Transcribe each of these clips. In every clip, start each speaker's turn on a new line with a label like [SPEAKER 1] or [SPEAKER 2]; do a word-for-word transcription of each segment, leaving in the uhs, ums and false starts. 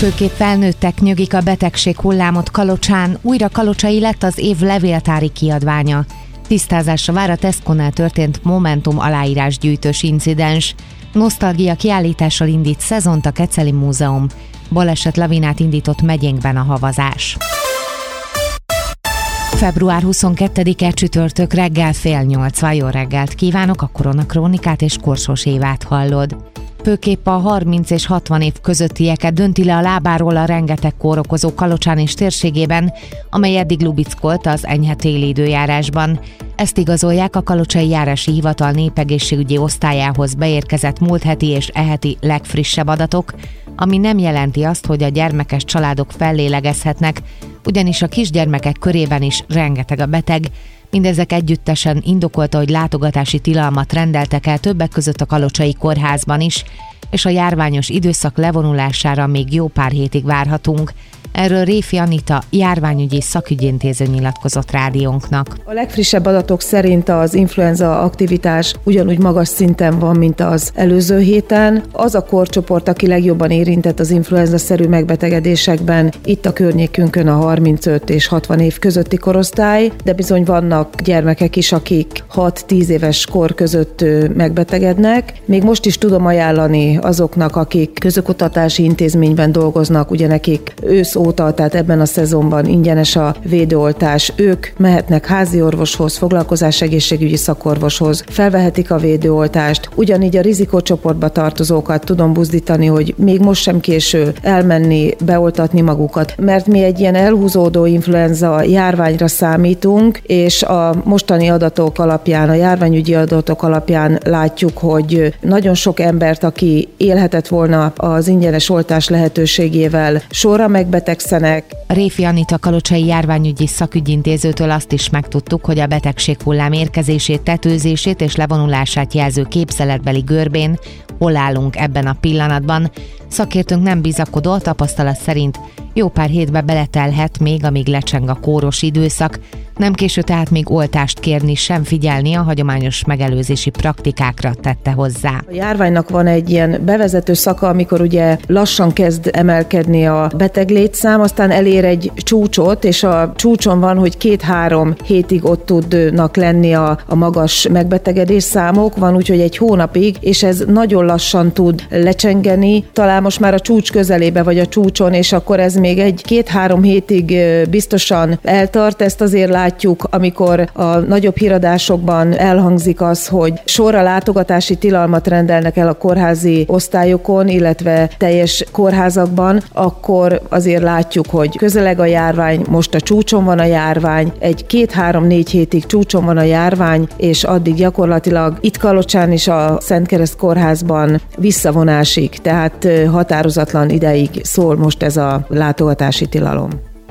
[SPEAKER 1] Főképp felnőttek nyögik a betegség hullámot Kalocsán, újra kalocsai lett az év levéltári kiadványa. Tisztázásra vár a Tesco-nál történt Momentum aláírásgyűjtős incidens. Nosztalgia kiállítással indít szezont a Keceli Múzeum. Baleset lavinát indított megyénkben a havazás. február huszonkettedike csütörtök reggel fél nyolc. Jó reggelt kívánok, a Koronakrónikát és Korsós Évát hallod. Főképp a harminc és hatvan év közöttieket dönti le a lábáról a rengeteg kórokozó Kalocsán és térségében, amely eddig lubickolt az enyhe téli időjárásban. Ezt igazolják a Kalocsai Járási Hivatal népegészségügyi osztályához beérkezett múlt heti és e heti legfrissebb adatok, ami nem jelenti azt, hogy a gyermekes családok fellélegezhetnek, ugyanis a kisgyermekek körében is rengeteg a beteg. Mindezek együttesen indokolta, hogy látogatási tilalmat rendeltek el többek között a Kalocsai Kórházban is, és a járványos időszak levonulására még jó pár hétig várhatunk. Erről Réfi Anita, járványügyi szakügyintéző nyilatkozott rádiónknak.
[SPEAKER 2] A legfrissebb adatok szerint az influenza aktivitás ugyanúgy magas szinten van, mint az előző héten. Az a korcsoport, aki legjobban érintett az influenza-szerű megbetegedésekben, itt a környékünkön a harmincöt és hatvan év közötti korosztály, de bizony vannak gyermekek is, akik hat-tíz éves kor között megbetegednek. Még most is tudom ajánlani azoknak, akik közoktatási intézményben dolgoznak, ugye nekik ősz óta, tehát ebben a szezonban ingyenes a védőoltás. Ők mehetnek házi orvoshoz, foglalkozásegészségügyi szakorvoshoz, felvehetik a védőoltást. Ugyanígy a rizikócsoportba tartozókat tudom buzdítani, hogy még most sem késő elmenni, beoltatni magukat, mert mi egy ilyen elhúzódó influenza járványra számítunk, és a mostani adatok alapján, a járványügyi adatok alapján látjuk, hogy nagyon sok embert, aki élhetett volna az ingyenes oltás lehetőségével, sorra megbetegszenek.
[SPEAKER 1] Réfi Anita kalocsai járványügyi szakügyintézőtől azt is megtudtuk, hogy a betegség hullám érkezését, tetőzését és levonulását jelző képzeletbeli görbén hol állunk ebben a pillanatban. Szakértőnk nem bizakodó, tapasztalat szerint jó pár hétbe beletelhet még, amíg lecseng a kóros időszak. Nem késő tehát még oltást kérni, sem figyelni, a hagyományos megelőzési praktikákra tette hozzá.
[SPEAKER 2] A járványnak van egy ilyen bevezető szaka, amikor ugye lassan kezd emelkedni a beteg létszám, aztán elér egy csúcsot, és a csúcson van, hogy két-három hétig ott tudnak lenni a, a magas megbetegedés számok, van úgyhogy egy hónapig, és ez nagyon lassan tud lecsengeni, talán most már a csúcs közelébe vagy a csúcson, és akkor ez még egy két-három hétig biztosan eltart. Ezt azért látjuk, amikor a nagyobb híradásokban elhangzik az, hogy sorra látogatási tilalmat rendelnek el a kórházi osztályokon, illetve teljes kórházakban, akkor azért látjuk, hogy közeleg a járvány, most a csúcson van a járvány, egy két-három-négy hétig csúcson van a járvány, és addig gyakorlatilag itt Kalocsán is a Szentkereszt kórházban visszavonásig, tehát határozatlan ideig szól most ez a látogatási tilalom.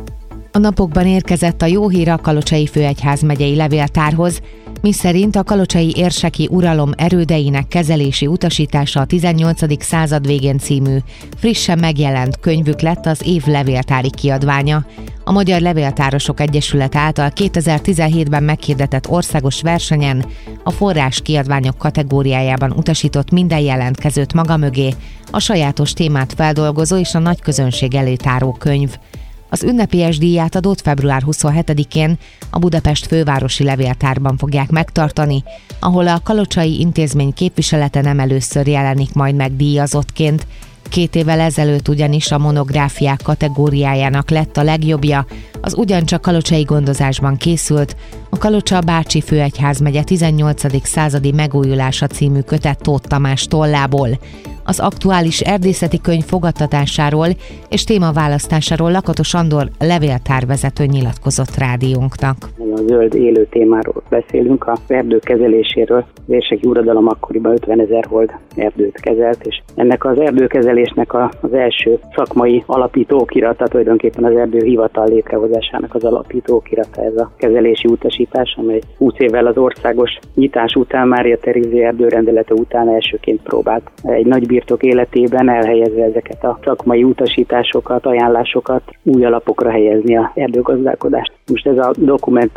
[SPEAKER 1] A napokban érkezett a jó hír a Kalocsai Főegyházmegyei Levéltárhoz, miszerint a kalocsai érseki uralom erődeinek kezelési utasítása a tizennyolcadik század végén című frissen megjelent könyvük lett az év levéltári kiadványa. A Magyar Levéltárosok Egyesület által kétezer-tizenhétben meghirdetett országos versenyen a forrás kiadványok kategóriájában utasított minden jelentkezőt maga mögé a sajátos témát feldolgozó és a nagy közönség elé táró könyv. Az ünnepélyes díjátadót február huszonhetedikén a Budapest fővárosi levéltárban fogják megtartani, ahol a kalocsai intézmény képviselete nem először jelenik majd meg díjazottként. Két évvel ezelőtt ugyanis a monográfiák kategóriájának lett a legjobbja, az ugyancsak kalocsai gondozásban készült, a Kalocsa Bácsi Főegyházmegye tizennyolcadik századi megújulása című kötet Tóth Tamás tollából. Az aktuális erdészeti könyv fogadtatásáról és témaválasztásáról Lakatos Andor levéltárvezető nyilatkozott rádiónknak.
[SPEAKER 3] A zöld élő témáról beszélünk, a erdők kezeléséről. Az érseki uradalom akkoriban ötvenezer hold erdőt kezelt, és ennek az erdőkezelésnek az első szakmai alapító okirata, tulajdonképpen az erdőhivatal létrehozásának az alapító okirata ez a kezelési utasítás, amely húsz évvel az országos nyitás után, Mária Terézia erdőrendelete után elsőként próbált egy nagy birtok életében elhelyezve ezeket a szakmai utasításokat, ajánlásokat új alapokra helyezni a erdőgazdálkodást. Most ez a dokumentum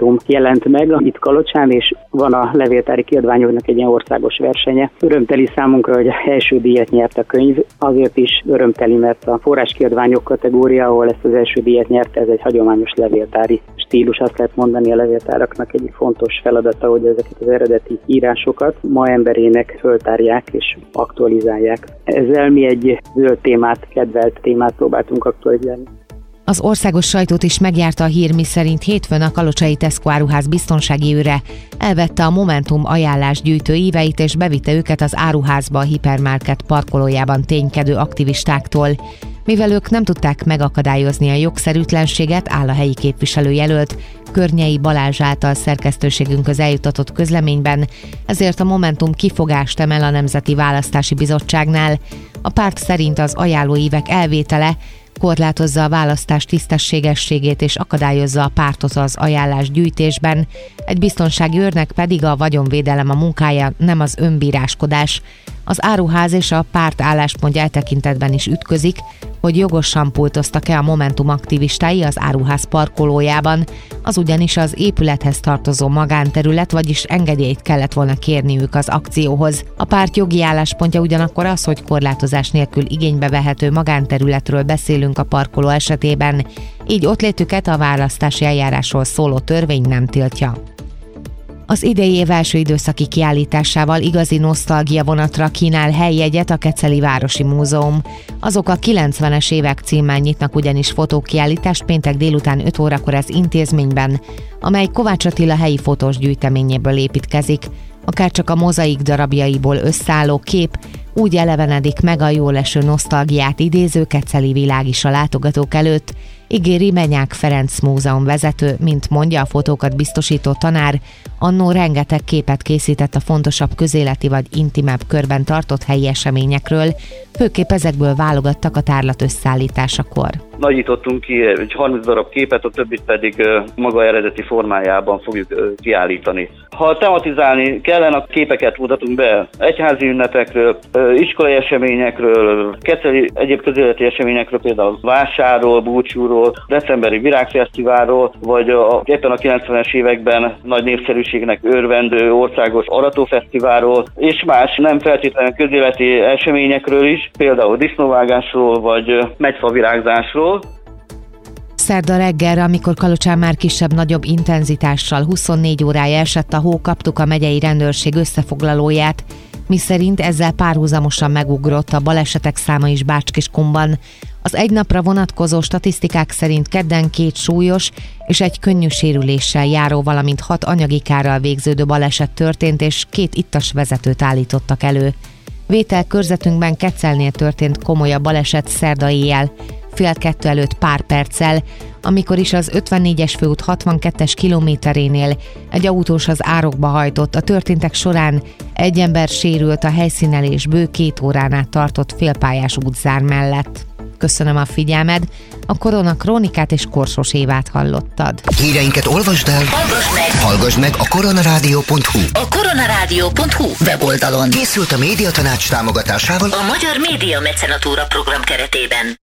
[SPEAKER 3] Momentum jelent meg itt Kalocsán, és van a levéltári kiadványoknak egy ilyen országos versenye. Örömteli számunkra, hogy első díjat nyert a könyv, azért is örömteli, mert a forráskiadványok kategória, ahol ezt az első díjat nyerte, ez egy hagyományos levéltári stílus, azt lehet mondani, a levéltáraknak egy fontos feladata, hogy ezeket az eredeti írásokat ma emberének föltárják és aktualizálják. Ezzel mi egy zöld témát, kedvelt témát próbáltunk aktualizálni.
[SPEAKER 1] Az országos sajtót is megjárta a hír, miszerint hétfőn a kalocsai Tesco áruház biztonsági őre elvette a Momentum ajánlásgyűjtő íveit és bevitte őket az áruházba a hipermarket parkolójában ténykedő aktivistáktól. Mivel ők nem tudták megakadályozni a jogszerűtlenséget, áll a helyi képviselőjelölt Környei Balázs által szerkesztőségünkhöz eljutatott közleményben, ezért a Momentum kifogást emel a Nemzeti Választási Bizottságnál. A párt szerint az ajánlóívek elvétele korlátozza a választás tisztességességét és akadályozza a pártot az ajánlás gyűjtésben, egy biztonsági őrnek pedig a vagyonvédelem a munkája, nem az önbíráskodás. Az áruház és a párt álláspontja eltekintetben is ütközik, hogy jogosan pultoztak-e a Momentum aktivistái az áruház parkolójában, az ugyanis az épülethez tartozó magánterület, vagyis engedélyt kellett volna kérniük az akcióhoz. A párt jogi álláspontja ugyanakkor az, hogy korlátozás nélkül igénybe vehető magánterületről beszélünk a parkoló esetében, így ottlétüket a választási eljárásról szóló törvény nem tiltja. Az idei év első időszaki kiállításával igazi nosztalgia vonatra kínál helyjegyet a Keceli Városi Múzeum. Azok a kilencvenes évek címmel nyitnak ugyanis fotókiállítást péntek délután öt órakor az intézményben, amely Kovács Attila helyi fotós gyűjteményéből építkezik. Akárcsak a mozaik darabjaiból összeálló kép úgy elevenedik meg a jól eső nosztalgiát idéző keceli világ is a látogatók előtt, ígéri Menyák Ferenc múzeum vezető, mint mondja a fotókat biztosító tanár, annó rengeteg képet készített a fontosabb közéleti vagy intimebb körben tartott helyi eseményekről, főképp ezekből válogattak a tárlat összeállításakor.
[SPEAKER 4] Nagyítottunk ki egy harminc darab képet, a többit pedig maga eredeti formájában fogjuk kiállítani. Ha tematizálni kellene, a képeket mutatunk be egyházi ünnepekről, iskolai eseményekről, keceli egyéb közéleti eseményekről, például vásáról, búcsúról, decemberi virágfesztiválról, vagy a, éppen a kilencvenes években nagy népszerűségnek örvendő országos aratófesztiválról, és más nem feltétlenül közéleti eseményekről is, például disznóvágásról, vagy megyfavirágzásról.
[SPEAKER 1] Szerda reggelre, amikor Kalocsán már kisebb-nagyobb intenzitással huszonnégy órája esett a hó, kaptuk a megyei rendőrség összefoglalóját, miszerint ezzel párhuzamosan megugrott a balesetek száma is Bács-Kiskunban. Az egy napra vonatkozó statisztikák szerint kedden két súlyos és egy könnyű sérüléssel járó, valamint hat anyagi kárral végződő baleset történt, és két ittas vezetőt állítottak elő. Vételkörzetünkben Kecelnél történt komolyabb baleset szerda éjjel, fél kettő előtt pár perccel, amikor is az ötvennégyes főút hatvankettes kilométerénél egy autós az árokba hajtott. A történtek során egy ember sérült a helyszínen és bő két órán át tartott félpályás útzár mellett. Köszönöm a figyelmed, a Korona Krónikát és Korsos Évát hallottad.
[SPEAKER 5] Híreinket olvasd el, hallgass meg, hallgass meg a koronarádió pont hu.
[SPEAKER 6] A koronarádió pont hu weboldalon
[SPEAKER 5] Készült a Médiatanács támogatásával
[SPEAKER 6] a Magyar Média Mecenatúra program keretében.